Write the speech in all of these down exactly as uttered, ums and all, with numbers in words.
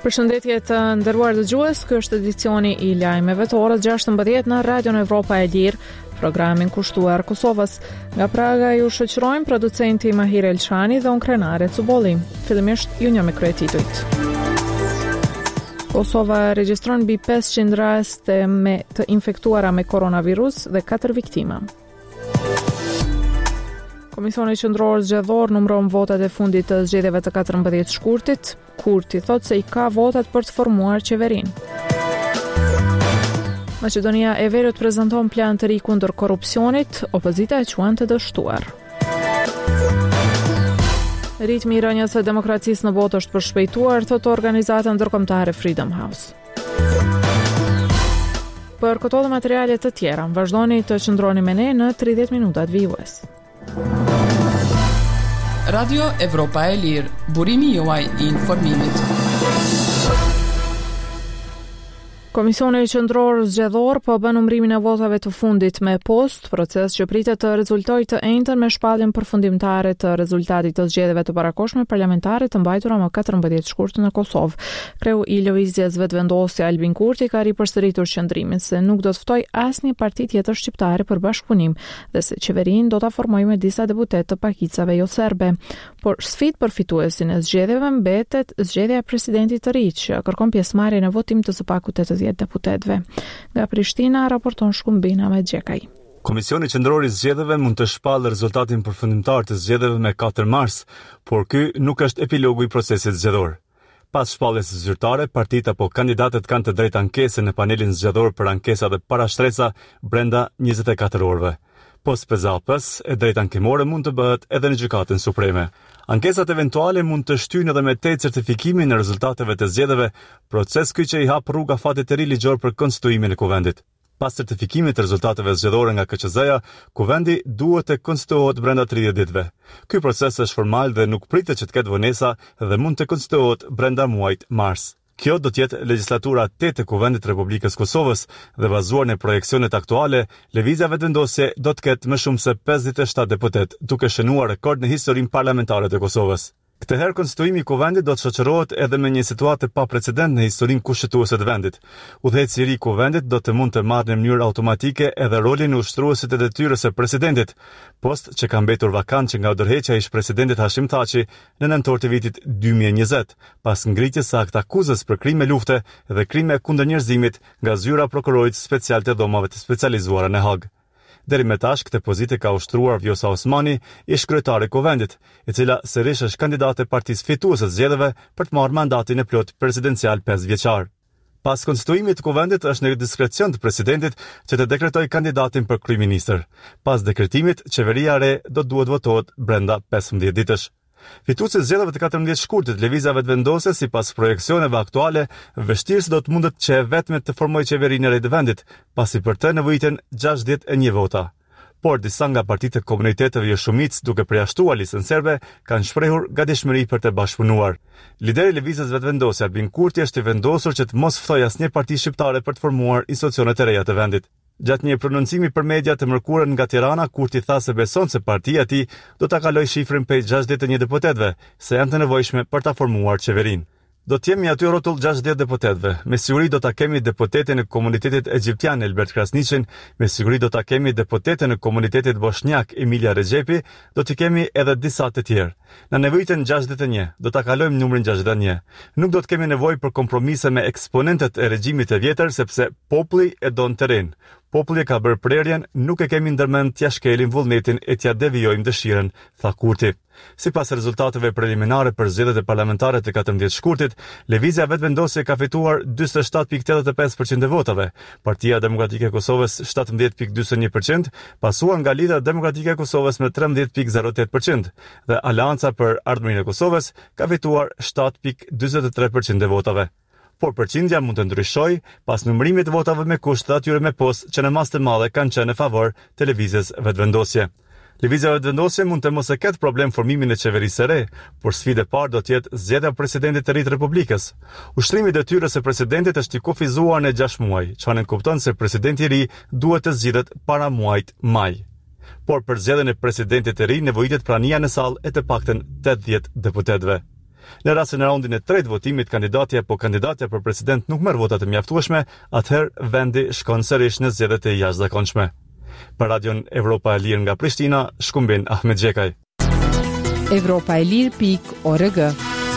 Përshëndetje të nderuar dëgjues, ky është edicioni i lajmeve të orës gjashtëmbëdhjetë në Radion Evropa e Lirë, programin kushtuar Kosovës. Nga Praga ju shoqërojmë producenti Mahir Elçani dhe unë Krenare Cubolli. Fillimisht ju një me kryetitujt. Kosova regjistron mbi pesëqind raste me të infektuara me koronavirus dhe katër viktima. Komisioni Qendror Zgjedhor numëron votat e fundit të zgjedhjeve të katërmbëdhjetë shkurtit. Kurti thot se i ka votat për të formuar qeverinë. Maqedonia e Veriut prezanton plan të ri kundër korrupsionit, opozita e quan të dështuar. Ritmi i rënjes së demokracisë në botë është përshpejtuar, thot organizata ndërkombëtare Freedom House. Për këto dhe materiale të tjera, vazhdoni të qëndroni me ne në tridhjetë minutat vijues. Radio Evropa e Lirë, burimi juaj i informimit. Komisioni Qendror Zgjedhor po bën numërimin e votave të fundit me post, proces që pritet të rezultojë të njëjtën me shpalljen përfundimtare të rezultatit të zgjedhjeve të parakohshme parlamentare të mbajtura më katërmbëdhjetë shkurt në Kosovë. Kreu i lëvizjes Vetëvendosja Albin Kurti ka ripërsëritur qëndrimin se nuk do të ftojë asnjë parti tjetër shqiptare për bashkëpunim dhe se qeverinë do ta formojë me disa deputet të pakicave jo serbe. Por sfidë për fituesin e zgjedhjeve mbetet zgjedhja e presidentit të ri, që kërkon pjesëmarrje në votim të së paku tetëdhjetë deputetëve. Nga Prishtina raporton Shkumbina me Xhekaj. Komisioni Qendror i Zgjedhjeve mund të shpallë rezultatin përfundimtar të zgjedhjeve me katër mars, por ky nuk është epilogu i procesit zgjedhor. Pas shpalljes së zyrtare, partitë apo kandidatët kanë të drejtë ankese në panelin zgjedhor për ankesa dhe parashtresa brenda njëzet e katër orëve. Post pezapës, e drejtë ankimore mund të bëhet edhe në Gjykatën Supreme. Ankesat eventuale mund të shtyjnë edhe me tej certifikimin e rezultateve të zgjedhjeve, proces ky që i hap rruga fatit të ri ligjor për konstituimin e kuvendit. Pas certifikimit të rezultateve zgjedhore nga K Q Z-ja, kuvendi duhet të konstituohet brenda tridhjetë ditëve. Ky proces është formal dhe nuk pritet që të ketë vonesa dhe mund të konstituohet brenda muajit mars. Kjo do të jetë legjislatura e tetë e Kuvendit të Republikës Kosovës dhe bazuar në projekcionet aktuale, lëvizja vetëvendosje do të ketë më shumë se pesëdhjetë e shtatë deputet, duke shënuar rekord në historinë parlamentare të Kosovës. Këtë herë konstituimi i kuvendit do të shoqërohet edhe me një situatë pa precedent në historinë kushtetuese të vendit. Udhëheci i ri i kuvendit do të mund të marrë në mënyrë automatike edhe rolin e ushtruesit të detyrës së presidentit, post që ka mbetur vakant që nga udhërheqja e ish-presidentit Hashim Thaçi në nëntor të vitit dy mijë e njëzet, pas ngritjes së akt akuzës për krime lufte dhe krime kundër njerëzimit nga zyra prokurorit special të dhomave të specializuara në Hag. Deri me tash këtë pozitë ka ushtruar Vjosa Osmani, ish kryetari i kuvendit, e cila sërish është kandidate e partisë fituese të zgjedhjeve për të marrë mandatin e plot presidencial pesë vjeçar. Pas konstituimit të kuvendit është në diskrecion të presidentit që të dekretojë kandidatin për kryeministër. Pas dekretimit, qeveria e re do duhet votohet brenda pesëmbëdhjetë ditësh. Fituesi i zgjedhjeve të katërmbëdhjetë shkurtit lëvizja vetëvendosje sipas projeksioneve aktuale, vështirësi do të mundet që e vetme të formojë qeverinë e re të vendit, pasi për të nevojiten gjashtëdhjetë e një vota. Por disa nga partitë e komuniteteve jo shumicë, duke përjashtuar listën serbe, kanë shprehur gatishmëri për të bashkëpunuar. Lideri i lëvizjes vetëvendosje Albin Kurti është i vendosur që të mos ftojë asnjë parti shqiptare për të formuar institucionet e reja të vendit. Gjatë një prononcimi për media të mërkurën nga Tirana, Kurti tha se beson se partia e tij do ta kalojë shifrën prej gjashtëdhjetë e një deputetëve, se janë të nevojshme për ta formuar qeverinë. Do të jemi aty rrotull gjashtëdhjetë deputetëve. Me siguri do ta kemi deputetin e komunitetit egjiptian Elbert Krasniqin, me siguri do ta kemi deputetin e komunitetit bosnjak Emilia Rexhepi, do të kemi edhe disa të tjerë. Na nevojiten gjashtëdhjetë e një, do ta kalojmë numrin gjashtëdhjetë e një. Nuk do të kemi nevojë për kompromise me eksponentët e regjimit të vjetër sepse populli e don terren. Populli ka bërë prerjen, nuk e kemi ndërmend t'ja shkelim vullnetin e t'ja devijojmë dëshirën, tha Kurti. Sipas rezultateve preliminare për zgjedhjet e parlamentare të katërmbëdhjetë shkurtit, lëvizja vetëvendosje ka fituar njëzet e shtatë pikë tetëdhjetë e pesë përqind e votave, Partia Demokratike e Kosovës shtatëmbëdhjetë pikë njëzet e një përqind, pasuar nga Lidhja Demokratike e Kosovës me trembëdhjetë pikë zero tetë përqind dhe Aleanca për Ardhmërinë e Kosovës ka fituar shtatë pikë njëzet e tre përqind e votave. Por përqindja mund të ndryshojë pas numërimit të votave me kusht të atyre me post që në masë të madhe kanë qenë në favor të lëvizjes vetëvendosje. Lëvizja vetëvendosje mund të mos e ketë problem formimin e qeverisë së re, por sfida e parë do të jetë zgjedhja e presidentit të ri të Republikës. Ushtrimi i detyrës së presidentit është i kufizuar në gjashtë muaj, çfarë kupton se presidenti i ri duhet të zgjidhet para muajit maj. Por për zgjedhjen e presidentit të ri nevojitet prania në sallë e të paktën tetëdhjetë deputetëve. Në rastin e raundin e tretë votimit, kandidatja apo kandidatja për president nuk merr votat e mjaftueshme, atëherë vendi shkon sërish në zgjedhjet e jashtëzakonshme. Për Radion Evropa e Lirë nga Prishtina, Shkumbin Ahmet Xhekaj. Evropa e Lirë pikë org.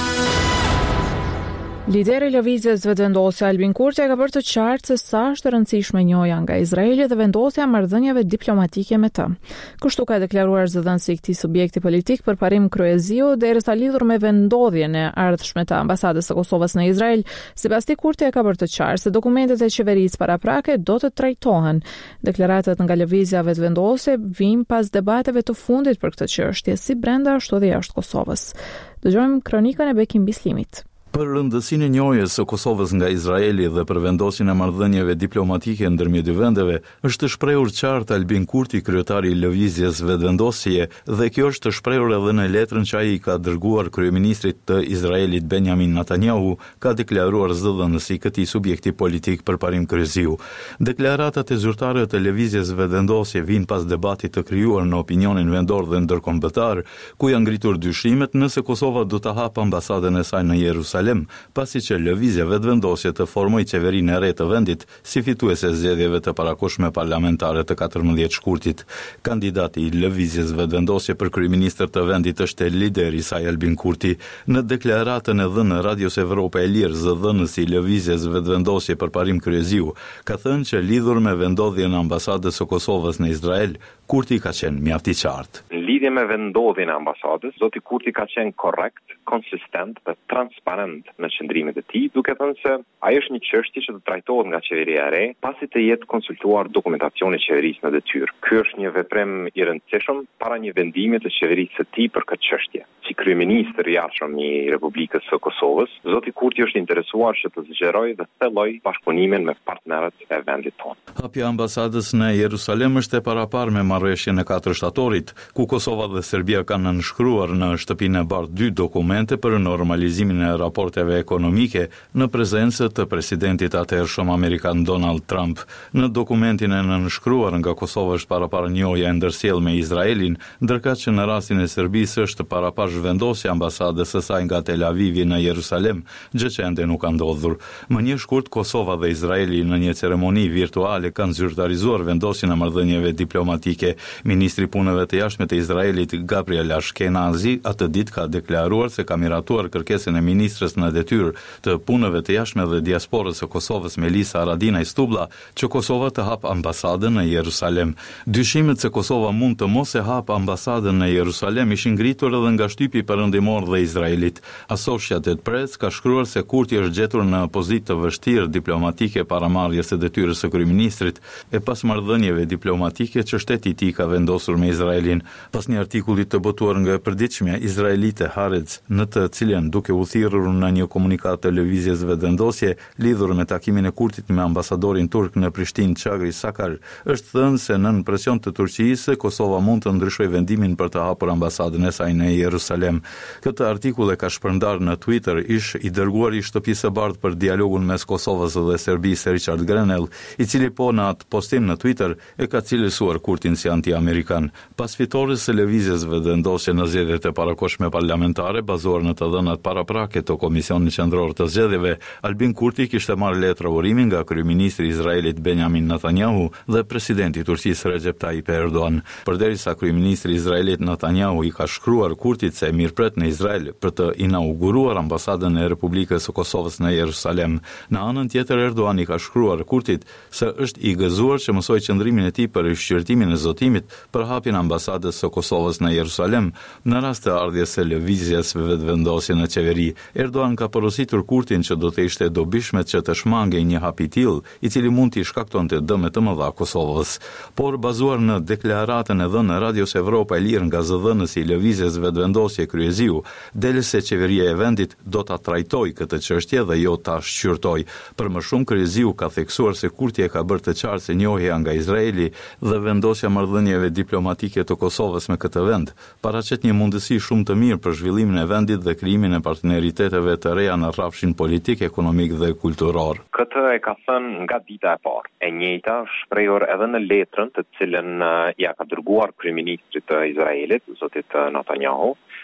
Lideri i lëvizjes vetëvendosje Albin Kurti ka bërë të qartë se sa është e rëndësishme njohja nga Izraeli dhe vendosja e marrëdhënieve diplomatike me të. Kështu ka deklaruar zëdhënësi i këtij subjekti politik përparim kryeziu derisa lidhur me vendodhjen e ardhshme të ambasadës së Kosovës në Izrael. Sipas tij, Kurti ka bërë të qartë se dokumentet e qeverisë paraprake do të trajtohen. Deklaratat nga lëvizja vetëvendosje vijnë pas debateve të fundit për këtë çështje, si brenda ashtu edhe jashtë Kosovës. Dëgjojmë kronikën e Bekim Bislimit. Për rëndësinë e njohjes së Kosovës nga Izraeli dhe për vendosjen e marrëdhënieve diplomatike ndërmjet dy vendeve, është të shprehur qartë Albin Kurti, kryetari i lëvizjes vetëvendosje, dhe kjo është të shprehur edhe në letrën që ai ka dërguar kryeministrit të Izraelit Benjamin Netanyahu, ka deklaruar zëdhënësi i këtij subjekti politik përparim kryeziu. Deklaratat e zyrtarëve të lëvizjes vetëvendosje vijnë pas debatit të krijuar në opinionin vendor dhe ndërkombëtar, ku janë ngritur dyshimet nëse Kosova do ta hapë ambasadën e saj në Jerusalem, pasi që lëvizja vetëvendosje të formoj qeverinë e re të vendit si fituese zgjedhjeve të parakohshme parlamentare të katërmbëdhjetë shkurtit. Kandidati i lëvizjes vetëvendosje për kryeministër të vendit është lideri i saj Albin Kurti. Në deklaratën e dhënë në Radios Evropa e Lirë, zëdhënësi i lëvizjes vetëvendosje përparim kryeziu ka thënë që lidhur me vendodhjen e ambasadës së Kosovës në Izrael, Kurti ka qenë mjaft i qartë. Në lidhje me vendodhjen e ambasadës, zoti Kurti ka qenë korrekt, konsistent dhe transparent në qëndrimet e tij, duke thënë se ajo është një çështje që do trajtohet nga qeveria e re, pasi të jetë konsultuar dokumentacioni i qeverisë në detyrë. Ky është një veprim i rëndësishëm para një vendimi të qeverisë së tij për këtë çështje. Si kryeministër i jashtëm i Republikës së Kosovës, zoti Kurti është interesuar që të zgjerojë dhe thellojë bashkëpunimin me partnerët e vendit tonë. Hapja ambasadës në Jerusalem është e paraparë me marrëveshjen e katër shtatorit, ku Kosova dhe Serbia kanë nënshkruar në shtëpinë e bardhë dy dokumente për normalizimin e raporteve ekonomike në prezencë të presidentit atëhershëm amerikan Donald Trump. Në dokumentin e nënshkruar nga Kosova është paraparë njohja e ndërsjellë me Izraelin, ndërkaq që në rastin e Serbisë është parapash vendosja ambasadës së saj nga Tel Avivi në Jerusalem, gjë që ende nuk ka ndodhur. Më një shkurt, Kosova dhe Izraeli në një ceremoni virtuale kanë zyrtarizuar vendosjen e marrëdhënieve diplomatike. Ministri i punëve të jashtme të Izraelit Gabriel Ashkenazi atë ditë ka deklaruar se ka miratuar kërkesën e ministrës në detyrë të punëve të jashtme dhe diasporës së Kosovës Melisa Haradinaj Stublla që Kosova të hap ambasadën në Jerusalem. Dyshimet se Kosova mund të mos e hap ambasadën në Jerusalem ishin ngritur edhe nga shtypi perëndimor dhe Izraelit. Associated Press ka shkruar se Kurti është gjetur në pozitë të vështirë diplomatike para marrjes së detyrës së kryeministrit e pas marrëdhënieve diplomatike që shteti i tij ka vendosur me Izraelin. Pas një artikulli të botuar nga e përditshmja izraelite Haaretz, në të cilën duke u thirrur në një komunikat të lëvizjes vetëvendosje lidhur me takimin e Kurtit me ambasadorin turk në Prishtinë Çagri Sakar, është thënë se nën presion të Turqisë Kosova mund të ndryshojë vendimin për të hapur ambasadën e saj në Jerusalem. Këtë artikull e ka shpërndar në Twitter ish i dërguar i shtëpisë së bardhë për dialogun mes Kosovës dhe Serbisë Richard Grenell, i cili po në atë postim në Twitter e ka cilësuar Kurtin si anti-amerikan. Pas fitores së lëvizjes vetëvendosje në zgjedhjet e parakohshme parlamentare bazuar në të dhënat paraprake të Komisionit Qendror të Zgjedhjeve, Albin Kurti kishte marrë letra urimi nga kryeministri i Izraelit Benjamin Netanyahu dhe presidenti i Turqisë Recep Tayyip Erdogan. Përderisa kryeministri i Izraelit Netanyahu i ka shkruar Kurtit se mirëpret në Izrael për të inauguruar ambasadën e Republikës së Kosovës në Jerusalem, në anën tjetër Erdogan i ka shkruar Kurtit se është i gëzuar që mësoi qëndrimin e tij për shqyrtimin e zotimit për hapjen e ambasadës së Kosovës në Jerusalem në rast të ardhjes së lëvizjes vetëvendosje në qeveri. Erdogan ka porositur Kurtin që do të ishte dobishme që të shmangej një hap i tillë, i cili mund t'i shkaktonte dëme të mëdha Kosovës. Por bazuar në deklaratën e dhënë në Radios Evropa e Lirë nga zëdhënësi i lëvizjes vetëvendosje kryeziu, del se qeveria e vendit do ta trajtojë këtë çështje dhe jo ta shqyrtojë. Për më shumë, kryeziu ka theksuar se Kurti e ka bërë të qartë se njohja nga Izraeli dhe vendosja marrëdhënieve diplomatike të Kosovës me këtë vend paraqet një mundësi shumë të mirë për zhvillimin e vendit dhe krijimin e partneriteteve të reja në rrafshin politik, ekonomik dhe kulturor. Këtë e ka thënë nga dita e parë. E njëjta shprehur edhe në letrën të cilën ja ka dërguar kryeministrit të Izraelit, zotit Netanyahu.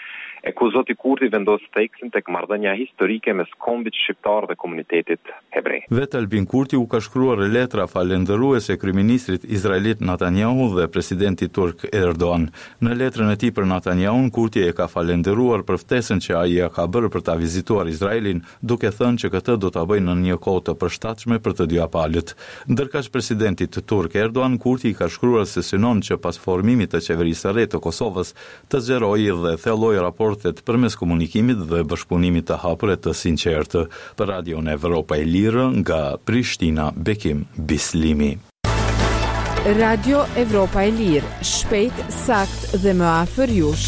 e ku zoti Kurti vendos tekstin tek marrëdhënia historike mes kombit shqiptar dhe komunitetit hebrej. Vetë Albin Kurti u ka shkruar letra falendëruese kryeministrit izraelit Netanyahu dhe presidentit turk Erdogan. Në letrën e tij për Netanyahun, Kurti e ka falendëruar për ftesën që ai ja ka bërë për ta vizituar Izraelin, duke thënë që këtë do ta bëjë në një kohë të përshtatshme për të dy palët. Ndërkaq presidentit turk Erdogan, Kurti i ka shkruar se synon që pas formimit të qeverisë së re të Kosovës të zgjerojë dhe thellojë raportet përmes komunikimit dhe bashkëpunimit të hapur e të sinqertë. Për Radion Evropa e Lirë nga Prishtina, Bekim Bislimi. Radio Evropa e Lirë, shpejt, sakt dhe më afër jush.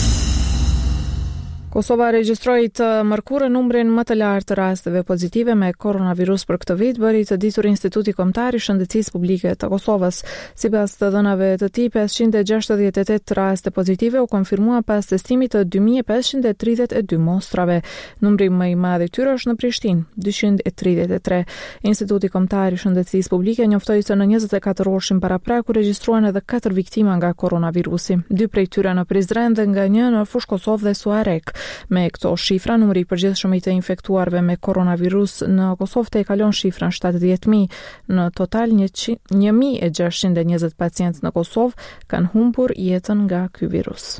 Kosova regjistroi të mërkurë numrin më të lartë të rasteve pozitive me koronavirus për këtë vit, bëri të ditur Instituti Kombëtar i Shëndetësisë Publike të Kosovës. Sipas të dhënave të tij, pesëqind e gjashtëdhjetë e tetë raste pozitive u konfirmuan pas testimit të dy mijë e pesëqind e tridhjetë e dy mostrave. Numri më i madh i tyre është në Prishtinë, dyqind e tridhjetë e tre. Instituti Kombëtar i Shëndetësisë Publike njoftoi se në njëzet e katër orëshin parapraku regjistruan edhe katër viktima nga koronavirusi. Dy prej tyre në Prizren dhe nga një në Fushë Kosovë dhe Suarek. Me këto shifra, numri i përgjithshëm i të infektuarve me koronavirus në Kosovë te kalon shifrën shtatëdhjetë mijë. Në total një mijë e gjashtëqind e njëzet pacientë në Kosovë kanë humbur jetën nga ky virus.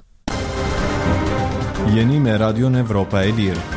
Jeni me Radion Evropa e Lirë.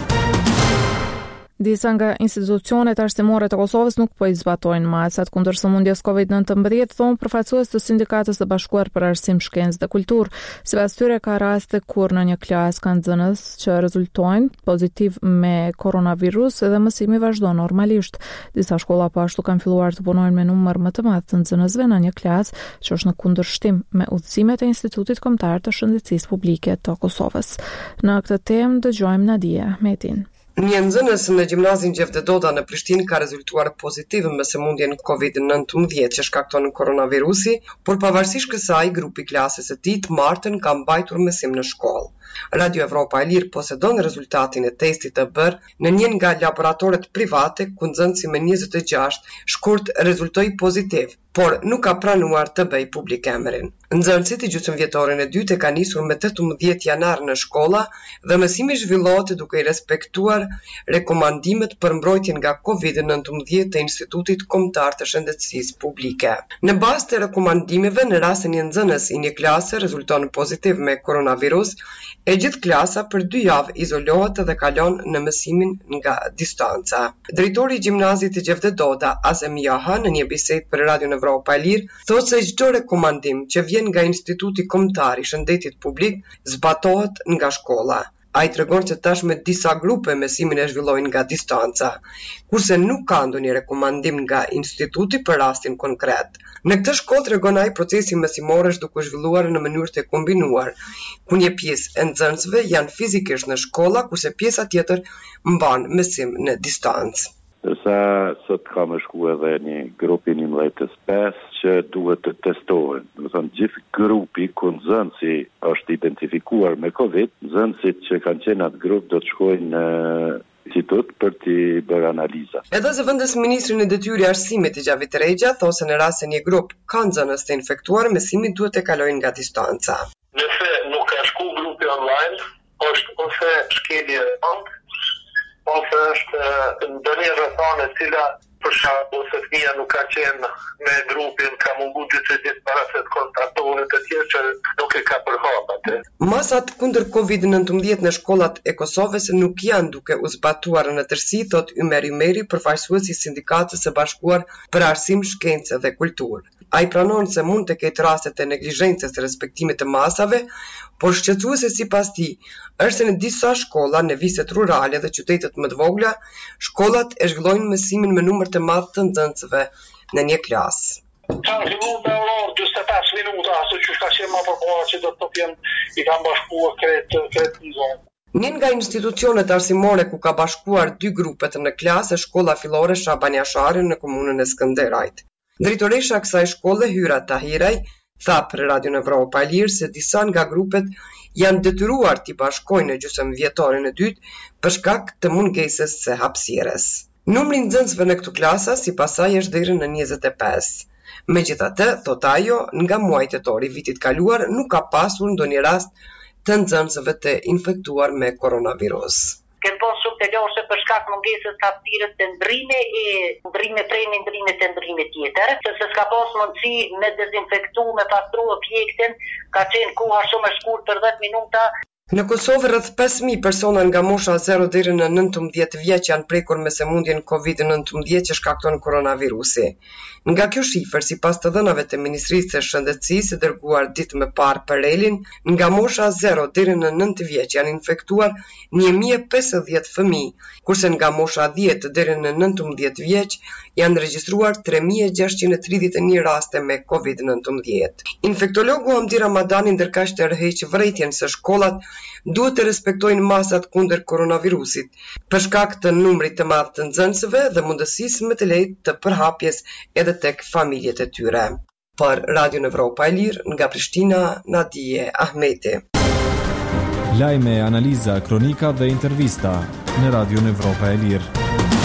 Disa nga institucionet arsimore të Kosovës nuk po i zbatojnë masat kundër sëmundjes kovid nëntëmbëdhjetë, thonë përfaqësues të Sindikatës së Bashkuar për Arsim, Shkencë dhe Kulturë. Sipas tyre ka raste kur në një klasë kanë nxënës që rezultojnë pozitiv me koronavirus dhe mësimi vazhdon normalisht. Disa shkolla po ashtu kanë filluar të punojnë me numër më të madh të nxënësve në një klasë që është në kundërshtim me udhëzimet e Institutit Kombëtar të Shëndetësisë Publike të Kosovës. Në këtë temë dëgjojmë Nadia Ahmetin. Një nxënës në gjimnazin Gjevde Doda në Prishtinë ka rezultuar pozitiv me sëmundjen kovid nëntëmbëdhjetë që shkakton koronavirusi, por pavarësisht kësaj, grupi klasës së tij të martën ka mbajtur mësim në shkollë. Radio Evropa e Lirë posedon rezultatin e testit të bërë në një nga laboratoret private ku nxënësi me njëzet e gjashtë shkurt rezultoi pozitiv, por nuk ka pranuar të bëj publik emrin. Nxënësit i gjysmëvjetorin e dytë e ka nisur me tetëmbëdhjetë janar në shkolla dhe mësimi zhvillohet duke i respektuar rekomandimet për mbrojtjen nga kovid nëntëmbëdhjetë të Institutit Kombëtar të Shëndetësisë Publike. Në bazë të rekomandimeve, në rastin një nxënës i një klase rezulton pozitiv me koronavirus, e gjithë klasa për dy javë izolohet dhe kalon në mësimin nga distanca. Drejtori i gjimnazit të Gjevde Doda, Azem Jaha, në një bisedë për Radion Evropa e Lirë, thotë se çdo rekomandim që vjen nga Instituti Kombëtar i Shëndetit Publik zbatohet nga shkolla. Ai tregon se tashmë disa grupe mësimin e zhvillojnë nga distanca, kurse nuk ka ndonjë rekomandim nga instituti për rastin konkret. Në këtë shkollë tregon ai procesi mësimor është duke zhvilluar në mënyrë të kombinuar, ku një pjesë e nxënësve janë fizikisht në shkolla, kurse pjesa tjetër mban mësim në distancë. Dërsa sot ka më shku edhe një grupi njëmbëdhjetës pesë që duhet të testohen. Do të thonë gjithë grupi ku nxënësi është identifikuar me Covid, nxënësit që kanë qenë atë grup do të shkojnë në institut për të bërë analiza. Edhe zëvendës ministri në detyrë arsimit i Gjavit Rexha thosë se në rast se një grup ka nxënës të infektuar, mësimin duhet të kalojnë nga distanca. Nëse nuk ka shku grupi online, është ose shkelje bank, ose është ndonjë rrethane e cila për shkak ose fëmia nuk ka qenë me grupin, ka mungu dy tre ditë para se të kontaktohet të tjerë që nuk e ka përhap atë. Masat kundër kovid nëntëmbëdhjetë në shkollat e Kosovës nuk janë duke u zbatuar në tërësi, thot Ymer Ymeri, përfaqësuesi i Sindikatës së Bashkuar për Arsim, Shkencë dhe Kulturë. Ai pranon se mund të ketë raste të neglizhencës të respektimit të masave, por shqetësuese sipas tij është se në disa shkolla në viset rurale dhe qytetet më të vogla, shkollat e zhvillojnë mësimin me numër të madh të nxënësve në një klasë. Ka filluar me orë dyzet e pesë minuta, ashtu që ka qenë më përpara që do të jenë i kanë bashkuar kret kret zonë. Një nga institucionet arsimore ku ka bashkuar dy grupet në klasë është shkolla fillore Shabania Shari në komunën e Skënderajt. Drejtoresha e kësaj shkolle, Hyra Tahiraj, tha për Radion Evropa e Lirë se disa nga grupet janë detyruar të bashkojnë në gjysmëvjetorin e dytë për shkak të mungesës së hapësirës. Numri i nxënësve në këto klasa sipas saj është deri në njëzet e pesë. Megjithatë, thot ajo, nga muaji tetor i vitit kaluar nuk ka pasur ndonjë rast të nxënësve të infektuar me koronavirus. Këtë bon shumë të loshe për shkak mungesës të hapësirës të ndrime e ndrime prej me ndrime të ndrime tjetër, që se s'ka pas mundësi me dezinfektu, me pastru objektin, ka qenë koha shumë e shkurt për dhjetë minuta. Në Kosovë rreth pesë mijë persona nga mosha zero deri në nëntëmbëdhjetë vjeç janë prekur me sëmundjen kovid nëntëmbëdhjetë që shkakton koronavirusi. Nga kjo shifër, sipas të dhënave të Ministrisë së Shëndetësisë dërguar ditë më parë për Elin, nga mosha zero deri në nëntë vjeç janë infektuar një mijë e pesëdhjetë fëmijë, kurse nga mosha dhjetë deri në nëntëmbëdhjetë vjeç janë regjistruar tre mijë e gjashtëqind e tridhjetë e një raste me kovid nëntëmbëdhjetë. Infektologu Hamdi Ramadani ndërkaq tërheq vërejtjen se shkollat duhet të respektojnë masat kundër koronavirusit, për shkak të numrit të madh të nxënësve dhe mundësisë më të lehtë të përhapjes edhe tek familjet e tyre. Për Radio Evropa e Lirë, nga Prishtina, Nadije Ahmeti. Lajme, analiza, kronika dhe intervista në Radio Evropa e Lirë.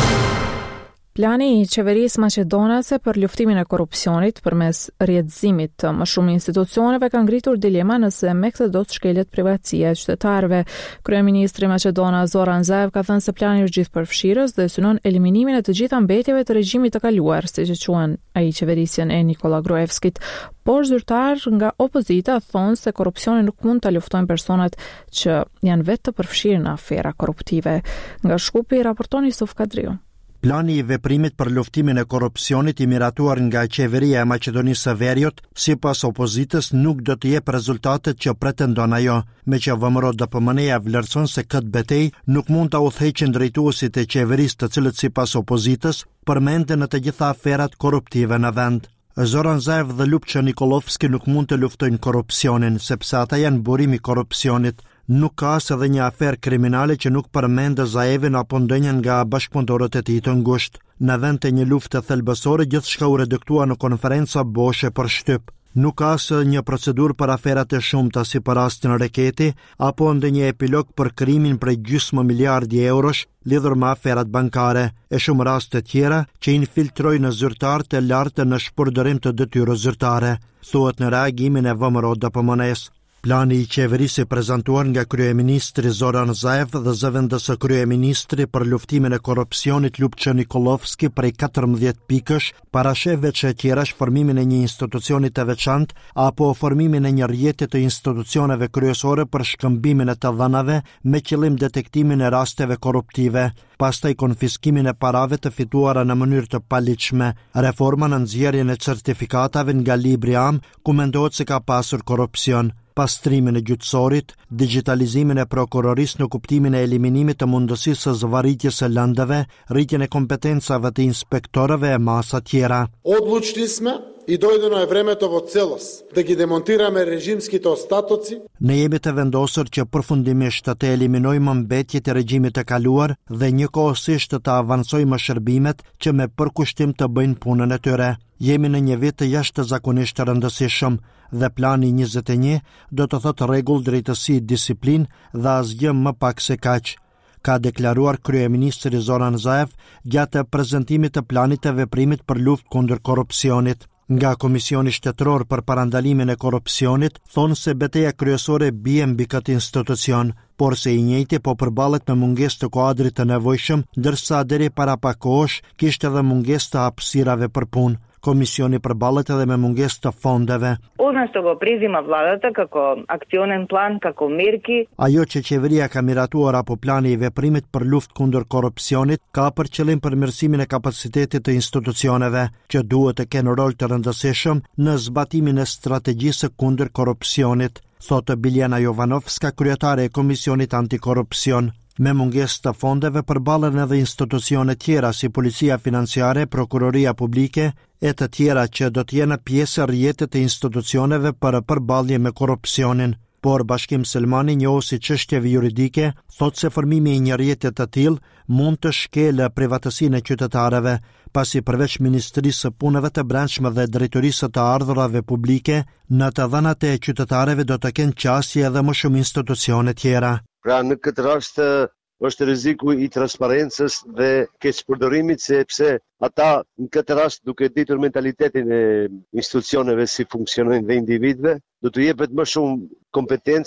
Plani i qeverisë maqedonase për luftimin e korrupsionit përmes rrjedhëzimit të më shumë institucioneve ka ngritur dilema nëse me këtë do të shkelet privatësia e qytetarëve. Kryeministri maqedonas Zoran Zaev ka thënë se plani është gjithëpërfshirës dhe synon eliminimin e të gjitha mbetjeve të regjimit të kaluar, siç e quajnë ai qeverisjen e Nikola Gruevskit. Por zyrtar nga opozita thonë se korrupsioni nuk mund ta luftojnë personat që janë vetë të përfshirë në afera korruptive. Nga Shkupi raporton Yusuf Kadriu. Plani i veprimit për luftimin e korrupsionit i miratuar nga qeveria e Maqedonisë së Veriut, sipas opozitës, nuk do të jep rezultatet që pretendon ajo, me që V M R O D P M N-ja vlerëson se këtë betejë nuk mund ta udhëheqin drejtuesit e qeverisë, të cilët sipas opozitës përmenden në të gjitha aferat korruptive në vend. Zoran Zaev dhe Ljupča Nikolovski nuk mund të luftojnë korrupsionin, sepse ata janë burimi i korrupsionit. Nuk ka as edhe një aferë kriminale që nuk përmendë Zaevin apo ndonjën nga bashkëpunëtorët e tij të ngushtë. Në vend të një lufte thelbësore, gjithçka u reduktua në konferenca boshe për shtyp. Nuk ka as një procedurë për aferat e shumta si për rastin Reketi apo ndonjë epilog për krimin prej gjysmë miliardi eurosh lidhur me aferat bankare e shumë raste tjera që infiltrojnë në zyrtarë të lartë në shpërdorim të detyrës zyrtare, thuhet në reagimin e V M R O D P M N-s. Plani i qeverisë prezantuar nga kryeministri Zoran Zaev dhe zëvendës së kryeministri për luftimin e korrupsionit Ljupča Nikolovski prej katërmbëdhjetë pikësh parasheh veç e tjerash formimin e një institucioni të veçantë apo formimin e një rjeti të institucioneve kryesore për shkëmbimin e të dhënave me qëllim detektimin e rasteve korruptive, pastaj konfiskimin e parave të fituara në mënyrë të paligjshme, reforma në nxjerrjen e certifikatave nga libri am ku mendohet se ka pasur korrupsion, pastrimin e gjyqësorit, digitalizimin e prokurorisë në kuptimin e eliminimit të mundësisë së zvarritjes së lëndëve, rritjen e kompetencave të inspektorëve e masa tjera. Odlučili smo i dojdeno je vremето во целост да ги демонтираме режимските остатоци. Ne jemi të vendosur që përfundimisht të eliminojmë mbetjet e regjimit të kaluar dhe njëkohësisht të avancojmë shërbimet që me përkushtim të bëjnë punën e tyre. Jemi në një vit të jashtëzakonisht të rëndësishëm dhe plani njëzet e një do të thotë rregull, drejtësi, disiplinë dhe asgjë më pak se kaq, ka deklaruar kryeministri Zoran Zaev gjatë prezantimit të planit të veprimit për luftë kundër korrupsionit. Nga Komisioni Shtetëror për Parandalimin e Korrupsionit thonë se betejë kryesore bie mbi këtë institucion, por se i njëjti po përballet me mungesë të kuadrit të nevojshëm, ndërsa deri para pak kohësh kishte edhe mungesë të hapësirave për punë. Komisioni përballet edhe me mungesë të fondeve. Ono što go prizima vladata kako akcionen plan, kako merki. Ajo që qeveria ka miratuar apo plani i veprimit për luftë kundër korrupsionit ka për qëllim përmirësimin e kapacitetit të institucioneve, që duhet të kenë rol të rëndësishëm në zbatimin e strategjisë kundër korrupsionit, thotë Biljana Jovanovska, kryetare e Komisionit Antikorrupsion. Me mungesë të fondeve përballen edhe institucione tjera si policia financiare, prokuroria publike e të tjera që do të jenë pjesë rrjetit të institucioneve për përballje me korrupsionin. Por Bashkim Selmani, njohësi çështjeve juridike, thotë se formimi i një rjeti të tillë mund të shkelë privatësinë e qytetarëve, pasi përveç Ministrisë së Punëve të Brendshme dhe Drejtorisë të Ardhurave Publike, në të dhënat e qytetarëve do të kenë qasje edhe më shumë institucione tjera. Pra në këtë rast është rreziku i transparencës dhe keqpërdorimit, sepse ata në këtë rast duke ditur mentalitetin e institucioneve si funksionojnë dhe individëve, do të jepet më shumë kompetenca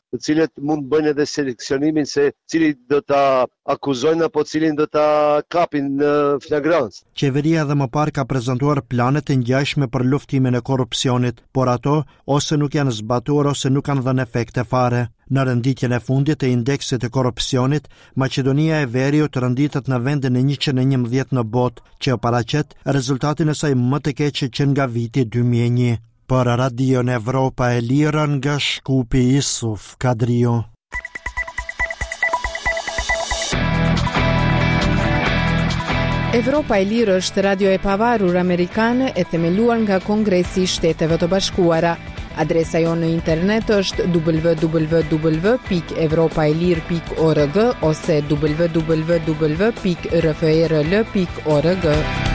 të cilët mund bëjnë edhe seleksionimin se cili do ta akuzojnë apo cilin do ta kapin në flagrancë. Qeveria edhe më parë ka prezantuar planet të ngjashme për luftimin e korrupsionit, por ato ose nuk janë zbatuar ose nuk kanë dhënë efekte fare. Në renditjen e fundit të indeksit të korrupsionit, Maqedonia e Veriut renditet në vendin e njëqind e njëmbëdhjetë në botë, që paraqet rezultatin e saj më të keq që nga viti dy mijë e një. Për Radio Evropa e Lirë nga Shkupi Isuf Kadrio. Evropa e Lirë është radio e pavarur amerikane e themeluar nga Kongresi i Shteteve të Bashkuara. Adresa jonë në internet është w w w pikë evropaelir pikë org ose w w w pikë r f r l pikë org.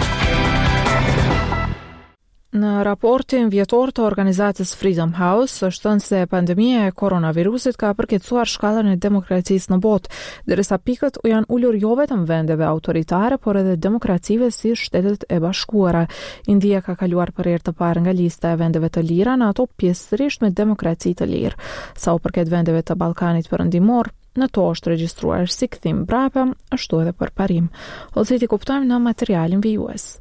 Në raportin vjetor të organizatës Freedom House është thënë se pandemia e koronavirusit ka përkeqësuar shkallën e demokracisë në botë, derisa pikët u janë ulur jo vetëm vendeve autoritare, por edhe demokracive si Shtetet e Bashkuara. India ka kaluar për herë të parë nga lista e vendeve të lira në ato pjesërisht me demokraci të lirë. Sa u përket vendeve të Ballkanit Perëndimor, në to është regjistruar si kthim mbrapa, ashtu edhe përparim. Ose ti kuptojmë në materialin vijues.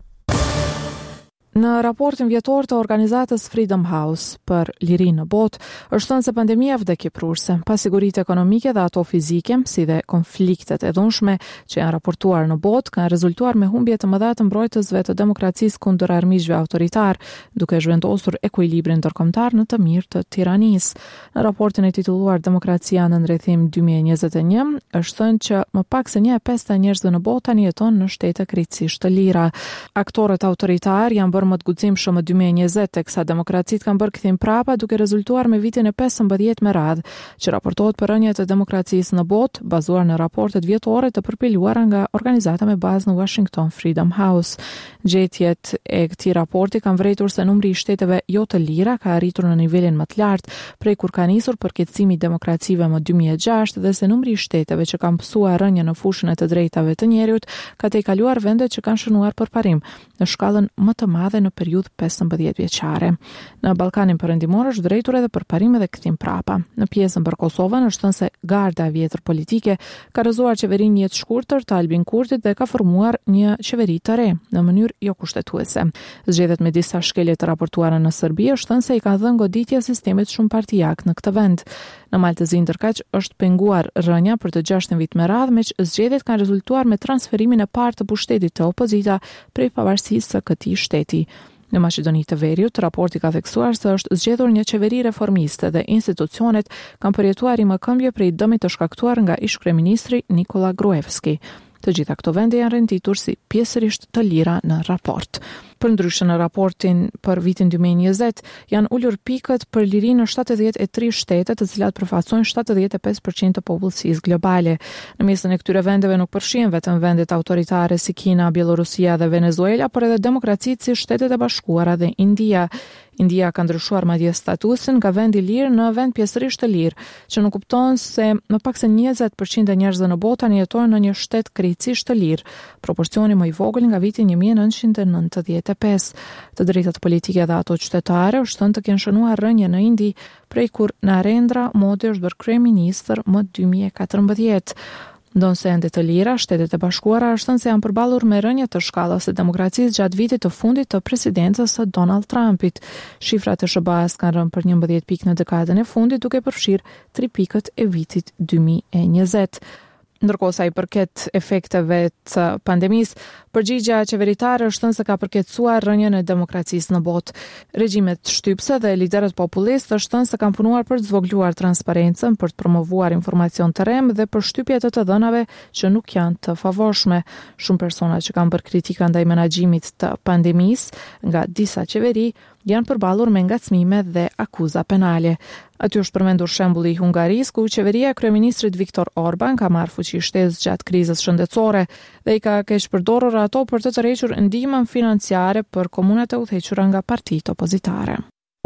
Në raportin vjetor të organizatës Freedom House për lirinë në botë, është thënë se pandemia vdekjeprurse, pasiguritë ekonomike dhe ato fizike, si dhe konfliktet e dhunshme që janë raportuar në botë, kanë rezultuar me humbje të mëdha të mbrojtësve të demokracisë kundër armiqve autoritar, duke zhvendosur ekuilibrin ndërkombëtar në të mirë të tiranisë. Në raportin e titulluar Demokracia në ndërthim dy mijë e njëzet e një, është thënë që më pak se një e pesë njerëzve në botë tani jeton në shtete krejtësisht të lira. Aktorët autoritar janë më të guximshëm në dy mijë e njëzet, teksa demokracitë kanë bërë kthim prapa duke rezultuar me vitin e pesëmbëdhjetë me radhë, që raportohet për rënje të demokracisë në botë, bazuar në raportet vjetore të përpiluara nga organizata me bazë në Washington Freedom House. Gjetjet e këtij raporti kanë vërejtur se numri i shteteve jo të lira ka arritur në nivelin më të lartë prej kur ka nisur përkeqësimi i demokracive më dy mijë e gjashtë dhe se numri i shteteve që kanë pësuar rënje në fushën e të drejtave të njerëzit ka tejkaluar vendet që kanë shënuar përparim në shkallën më të madhe në periudhë pesëmbëdhjetë vjeçare. Në Ballkanin Perëndimor është drejtur edhe përparim edhe kthim prapa. Në pjesën për Kosovën është thënë se garda e vjetër politike ka rrëzuar qeverinë një të shkurtër të Albin Kurtit dhe ka formuar një qeveri të re në mënyrë jo kushtetuese. Zgjedhjet me disa shkelje të raportuara në Serbi është thënë se i ka dhënë goditje sistemit shumë partijak në këtë vend. Në Maltëzi ndërkaq është penguar rënja për të gjashtën vit me radhë, me që zgjedhjet kanë rezultuar me transferimin e parë të pushtetit të opozita prej pavarësisë së këtij shteti. Në Maqedoni të Veriut, raporti ka theksuar se është zgjedhur një qeveri reformiste dhe institucionet kanë përjetuar imakëmbje prej dëmit të shkaktuar nga ish-kryeministri Nikola Gruevski. Të gjitha këto vende janë renditur si pjesërisht të lira në raport. Për ndryshe në raportin për vitin dy mijë e njëzet, janë ulur pikët për lirinë në shtatëdhjetë e tre shtete, të cilat përfaqësojnë shtatëdhjetë e pesë përqind të popullsisë globale. Në mesën e këtyre vendeve nuk përfshihen vetëm vendet autoritare si Kina, Bielorusia dhe Venezuela, por edhe demokracitë si Shtetet e Bashkuara dhe India. India ka ndryshuar madje statusin nga vend i lirë në vend pjesërisht të lirë, që nuk kupton se më pak se njëzet përqind e njerëzve në botë tani jetojnë në një shtet krejtësisht të lirë, proporcioni më i vogël nga viti një mijë e nëntëqind e nëntëdhjetë e pesë. Të drejtat politike dhe ato qytetare është thënë të kenë shënuar rënje në Indi prej kur Narendra Modi është bërë kryeministër më dy mijë e katërmbëdhjetë. Ndonse ende të lira, Shtetet e Bashkuara është thënë se janë përballur me rënje të shkallës së demokracisë gjatë vitit të fundit të presidencës së Donald Trumpit. Shifrat e S B A-s kanë rënë për njëmbëdhjetë pikë në dekadën e fundit, duke përfshirë tre pikët e vitit dy mijë e njëzet. Ndërkohë sa i përket efekteve të pandemisë, përgjigjja qeveritare është thënë se ka përkeqësuar rënjen e demokracisë në botë. Regjimet shtypse dhe liderët populistë është thënë se kanë punuar për të zvogëluar transparencën, për të promovuar informacion të rrem dhe për shtypje të të dhënave që nuk janë të favorshme. Shumë persona që kanë bërë kritika ndaj menaxhimit të pandemisë nga disa qeveri janë përballur me ngacmime dhe akuza penale. Aty është përmendur shembulli i Hungarisë, ku qeveria e kryeministrit Viktor Orban ka marrë fuqi shtesë gjatë krizës shëndetësore dhe i ka keq përdorur ato për të tërhequr ndihmën financiare për komunat e udhëhequra nga partitë opozitare.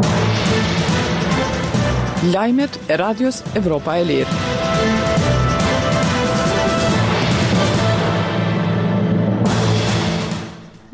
Lajmet e Radios Evropa e Lirë.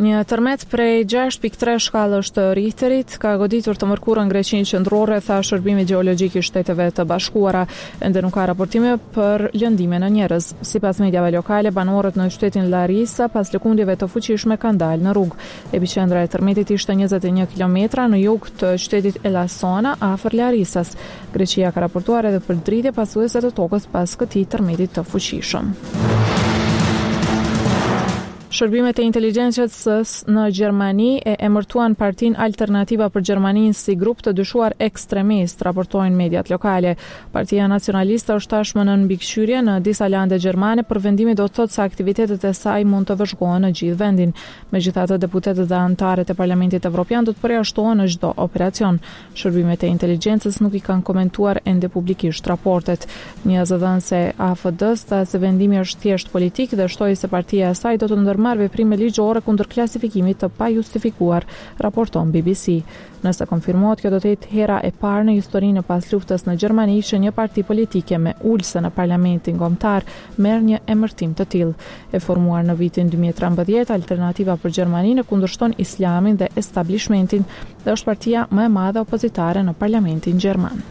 Një tërmet prej gjashtë pikë tre shkallës të Richterit ka goditur të mërkurën Greqinë qendrore, tha Shërbimi Gjeologjik i Shteteve të Bashkuara, ende nuk ka raportime për lëndime në njerëz. Sipas mediave lokale, banorët në qytetin Larisa pas lëkundjeve të fuqishme kanë dalë në rrugë. Epiqendra e tërmetit ishte njëzet e një kilometra në jug të qytetit Elasona, afër Larisas. Greqia ka raportuar edhe për dridhje pasuese të tokës pas këtij tërmeti të fuqishëm. Shërbimet e inteligjencës në Gjermani e emërtuan Partinë Alternativa për Gjermaninë si grup të dyshuar ekstremist, raportojnë mediat lokale. Partia Nacionaliste është tashmë në mbikëqyrje në disa lande gjermane, për vendimi do të thotë se aktivitetet e saj mund të vëzhgohen në gjithë vendin. Megjithatë, deputetët dhe anëtarët e Parlamentit Evropian do të përjashtohen në çdo operacion. Shërbimet e inteligjencës nuk i kanë komentuar ende publikisht raportet. Një zëdhënëse A F D-s tha se vendimi është thjesht politik dhe shtoi se partia e saj do të ndërmarrë marrë veprime ligjore kundër klasifikimit të pajustifikuar, raporton B B C. Nëse konfirmohet, kjo do të jetë hera e parë në historinë e pas luftës në Gjermani që një parti politike me ulse në parlamentin kombëtar merr një emërtim të tillë. E formuar në vitin dy mijë e trembëdhjetë, Alternativa për Gjermaninë kundërshton islamin dhe establishmentin dhe është partia më e madhe opozitare në parlamentin gjerman.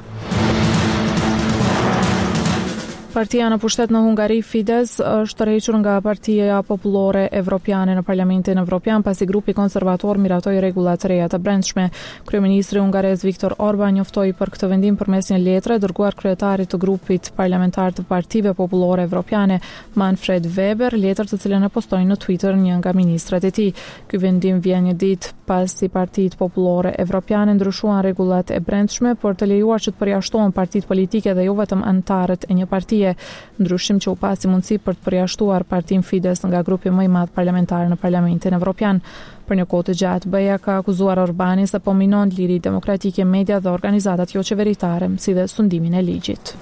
Partia në pushtet në Hungari, Fidesz, është tërhequr nga Partia Popullore Evropiane në Parlamentin Evropian pasi grupi konservator miratoi rregulla të reja të brendshme. Kryeministri hungarez Viktor Orban njoftoi për këtë vendim përmes një letre dërguar kryetarit të grupit parlamentar të Partive Popullore Evropiane, Manfred Weber, letër të cilën e postoi në Twitter një nga ministrat e tij. Ky vendim vjen një ditë pasi Partitë Popullore Evropiane ndryshuan rregullat e brendshme për të lejuar që të përjashtohen partitë politike dhe jo vetëm anëtarët e një partie. Ndryshim që u pasi mundësi për të përjashtuar Partinë Fidesz nga grupi më i madh parlamentar në Parlamentin Evropian. Për një kohë të gjatë, B E A ka akuzuar Orbanin se po minon liri demokratike, media dhe organizatat jo qeveritare, si dhe sundimin e ligjit.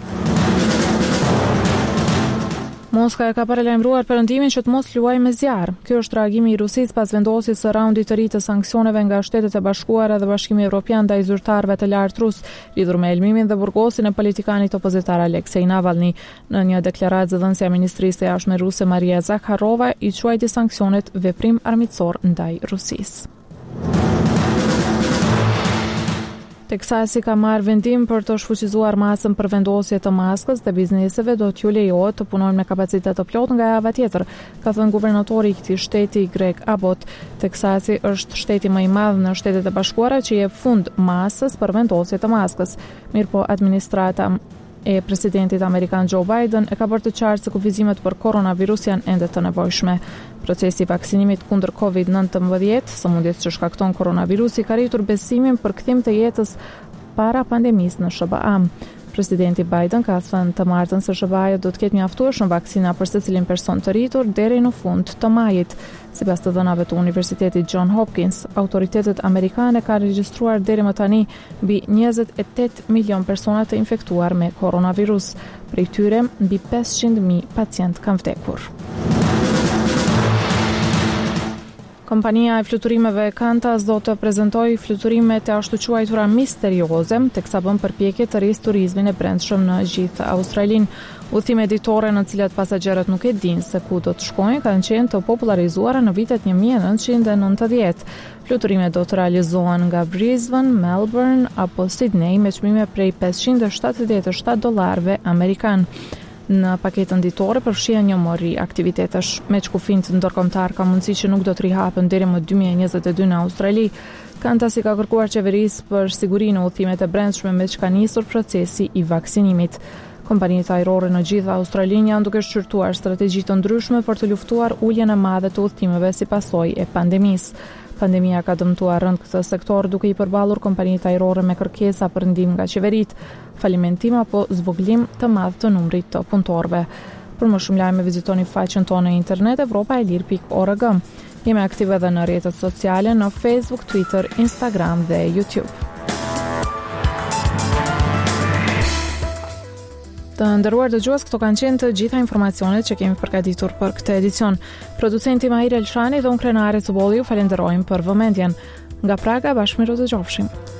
Moska e ka paralajmëruar perëndimin që të mos luajë me zjarr. Ky është reagimi i Rusisë pas vendosjes së raundit të ri të sanksioneve nga Shtetet e Bashkuara dhe Bashkimi Evropian ndaj zyrtarëve të lartë rus, lidhur me elmimin dhe burgosin e politikanit opozitar Aleksej Navalny. Në një deklaratë, zëdhënësja e Ministrisë së Jashtme ruse Maria Zakharova i quajti sanksionet veprim armiqësor ndaj Rusisë. Teksasi ka marrë vendim për të shfuqizuar masën për vendosje të maskës dhe bizneseve do t'ju lejohet të punojnë me kapacitet të plot nga java tjetër, ka thënë guvernatori i këtij shteti Greg Abbott. Teksasi është shteti më i madh në Shtetet e Bashkuara që jep fund masës për vendosje të maskës. Mirëpo administrata e presidentit amerikan Joe Biden e ka bërë të qartë se kufizimet për koronavirus janë ende të nevojshme. Procesi i vaksinimit kundër kovid nëntëmbëdhjetë, sëmundjes që shkakton koronavirusi, ka rritur besimin për kthim të jetës para pandemisë në S B A. Presidenti Biden ka thënë të martën se S B A do të ketë mjaftueshëm vaksina për secilin person të rritur deri në fund të majit. Sipas të dhënave të Universitetit John Hopkins, autoritetet amerikane kanë regjistruar deri më tani mbi njëzet e tetë milion persona të infektuar me koronavirus. Prej tyre, mbi pesëqind mijë pacient kanë vdekur. Kompania e fluturimeve Qantas do të prezantojë fluturimet e ashtu quajtura misterioze, teksa bën përpjekje të rrisë turizmin e brendshëm në gjithë Australinë. Udhëtime ditore në të cilat pasagerët nuk e dinë se ku do të shkojnë kanë qenë të popularizuara në vitet një mijë e nëntëqind e nëntëdhjetë. Fluturimet do të realizohen nga Brisbane, Melbourne apo Sydney me çmime prej pesëqind e shtatëdhjetë e shtatë dollarëve amerikan. Në paketën ditore përfshihen një mori aktivitetesh. Me çkufin ndërkombëtar ka mundësi që nuk do të rihapen deri më dy mijë e njëzet e dy në Australi. Qantas i ka kërkuar qeverisë për sigurinë e udhëtimeve të brendshme me që ka nisur procesi i vaksinimit. Kompanitë ajrore në gjithë Australinë janë duke shqyrtuar strategji të ndryshme për të luftuar uljen e madhe të udhëtimeve si pasojë e pandemisë. Pandemia ka dëmtuar rënd këtë sektor duke i përballur kompanitë ajrore me kërkesa për ndihmë nga qeveritë, falimentim apo zvogëlim të madh të numrit të punëtorëve. Për më shumë lajme vizitoni faqen tonë në internet evropaelir pikë org. Jemi aktive edhe në rrjetet sociale në Facebook, Twitter, Instagram dhe YouTube. Të nderuar dëgjues, këto kanë qenë të gjitha informacionet që kemi përgatitur për këtë edicion. Producenti Mahir Elshani dhe unë Krenare Cubolli ju falenderojmë për vëmendjen. Nga Praga, bashkë miru të gjofshim.